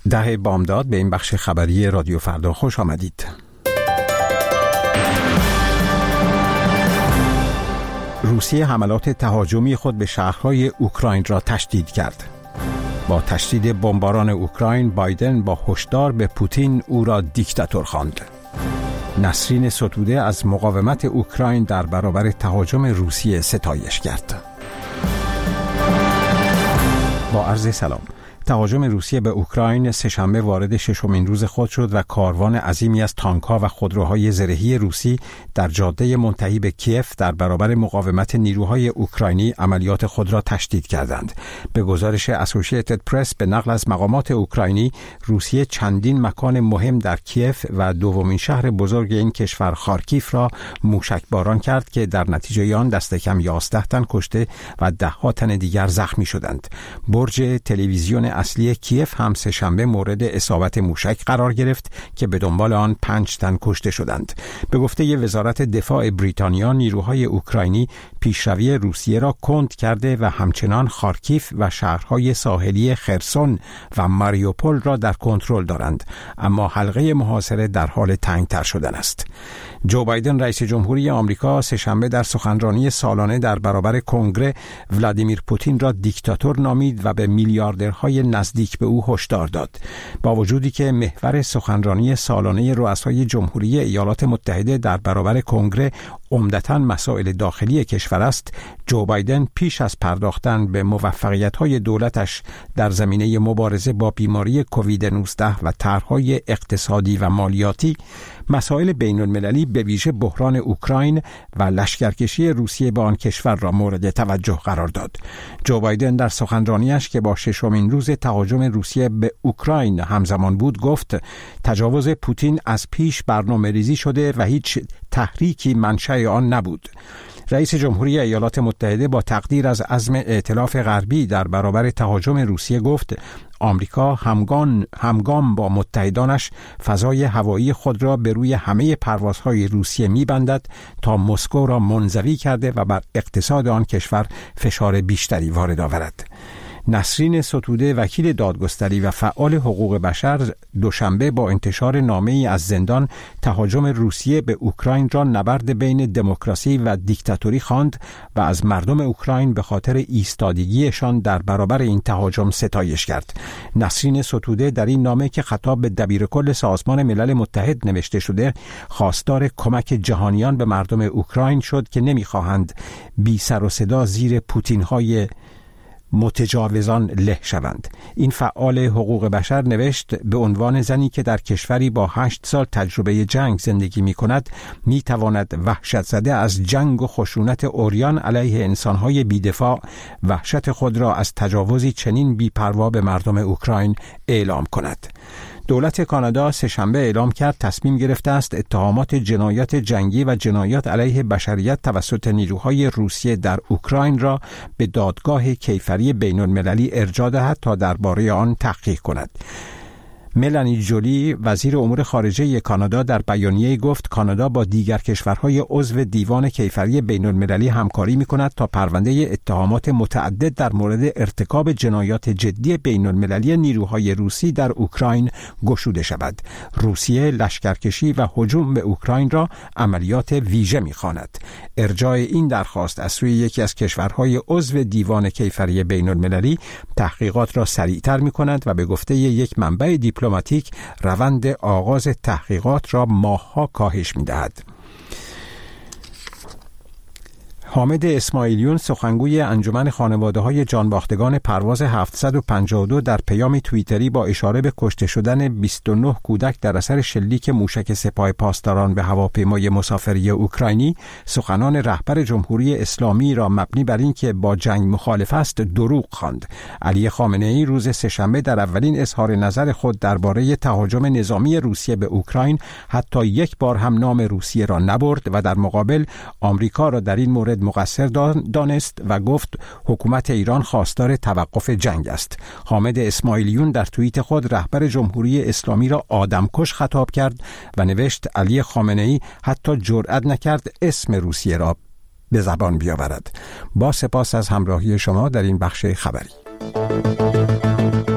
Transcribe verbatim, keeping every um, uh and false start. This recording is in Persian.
ده بامداد به این بخش خبری رادیو فردا خوش آمدید. روسیه حملات تهاجمی خود به شهرهای اوکراین را تشدید کرد. با تشدید بمباران اوکراین، بایدن با هشدار به پوتین او را دیکتاتور خواند. نسرین ستوده از مقاومت اوکراین در برابر تهاجم روسیه ستایش کرد. با عرض سلام. تهاجم روسیه به اوکراین سه‌شنبه وارد ششمین روز خود شد و کاروان عظیمی از تانک‌ها و خودروهای زرهی روسی در جاده منتهی به کیف در برابر مقاومت نیروهای اوکراینی عملیات خود را تشدید کردند. به گزارش اسوسییتد پرس به نقل از مقامات اوکراینی، روسیه چندین مکان مهم در کیف و دومین شهر بزرگ این کشور خارکیف را موشکباران کرد که در نتیجه آن دست کم یازده تن کشته و ده ها تن دیگر زخمی شدند. برج تلویزیون اصلی کیف هم سه‌شنبه مورد اصابت موشک قرار گرفت که به دنبال آن پنج تن کشته شدند. به گفته وزارت دفاع بریتانیا، نیروهای اوکراینی پیشروی روسیه را کند کرده و همچنان خارکیف و شهرهای ساحلی خرسون و ماریوپول را در کنترل دارند، اما حلقه محاصره در حال تنگ‌تر شدن است. جو بایدن رئیس جمهوری آمریکا سه‌شنبه در سخنرانی سالانه در برابر کنگره ولادیمیر پوتین را دیکتاتور نامید و به میلیاردرهای نزدیک به او هشدار داد. با وجودی که محور سخنرانی سالانه رؤسای جمهوری ایالات متحده در برابر کنگره عمدتاً مسائل داخلی کشور است، جو بایدن پیش از پرداختن به موفقیت‌های دولتش در زمینه مبارزه با بیماری کووید نوزده و طرح‌های اقتصادی و مالیاتی، مسائل بین‌المللی به ویژه بحران اوکراین و لشکرکشی روسیه به آن کشور را مورد توجه قرار داد. جو بایدن در سخنرانیش که با ششمین روز تهاجم روسیه به اوکراین همزمان بود گفت تجاوز پوتین از پیش برنامه‌ریزی شده و هیچ تحریکی منشأ آن نبود. رئیس جمهوری ایالات متحده با تقدیر از عزم ائتلاف غربی در برابر تهاجم روسیه گفت آمریکا همگام همگام با متحدانش فضای هوایی خود را به روی همه پروازهای روسیه می‌بندد تا مسکو را منزوی کرده و بر اقتصاد آن کشور فشار بیشتری وارد آورد. نسرین ستوده، وکیل دادگستری و فعال حقوق بشر، دوشنبه با انتشار نامه‌ای از زندان تهاجم روسیه به اوکراین را نبرد بین دموکراسی و دیکتاتوری خواند و از مردم اوکراین به خاطر ایستادگیشان در برابر این تهاجم ستایش کرد. نسرین ستوده در این نامه که خطاب به دبیرکل سازمان ملل متحد نوشته شده، خواستار کمک جهانیان به مردم اوکراین شد که نمی‌خواهند بی سر و صدا زیر پوتین‌های متجاوزان له شوند. این فعال حقوق بشر نوشت به عنوان زنی که در کشوری با هشت سال تجربه جنگ زندگی می کند، می تواند وحشت زده از جنگ و خشونت عریان علیه انسانهای بی‌دفاع وحشت خود را از تجاوزی چنین بی‌پروا به مردم اوکراین اعلام کند. دولت کانادا سه‌شنبه اعلام کرد تصمیم گرفته است اتهامات جنایات جنگی و جنایات علیه بشریت توسط نیروهای روسیه در اوکراین را به دادگاه کیفری بین‌المللی ارجاع دهد تا درباره آن تحقیق کند. ملانی جولی، وزیر امور خارجه کانادا، در بیانیه‌ای گفت کانادا با دیگر کشورهای عضو دیوان کیفری بین‌المللی همکاری می‌کند تا پرونده اتهامات متعدد در مورد ارتکاب جنایات جدی بین‌المللی نیروهای روسی در اوکراین گشوده شود. روسیه لشکرکشی و هجوم به اوکراین را عملیات ویژه می‌خواند. ارجاع این درخواست از سوی یکی از کشورهای عضو دیوان کیفری بین‌المللی تحقیقات را سریعتر می‌کند و به گفته یک منبع دیپلماتیک دیپلماتیک روند آغاز تحقیقات را ماه‌ها کاهش می‌دهد. حامد اسماعیلیون، سخنگوی انجمن خانواده‌های جانباختگان پرواز هفتصد و پنجاه و دو، در پیام توییتری با اشاره به کشته شدن بیست و نه کودک در اثر شلیک موشک سپاه پاسداران به هواپیمای مسافری اوکراینی، سخنان رهبر جمهوری اسلامی را مبنی بر این که با جنگ مخالف است دروغ خواند. علی خامنه‌ای روز سه‌شنبه در اولین اظهار نظر خود درباره تهاجم نظامی روسیه به اوکراین حتی یک بار هم نام روسیه را نبرد و در مقابل آمریکا را در این مورد مقصر دانست و گفت حکومت ایران خواستار توقف جنگ است. حامد اسماعیلیون در توییت خود رهبر جمهوری اسلامی را آدمکش خطاب کرد و نوشت علی خامنه‌ای حتی جرئت نکرد اسم روسیه را به زبان بیاورد. با سپاس از همراهی شما در این بخش خبری.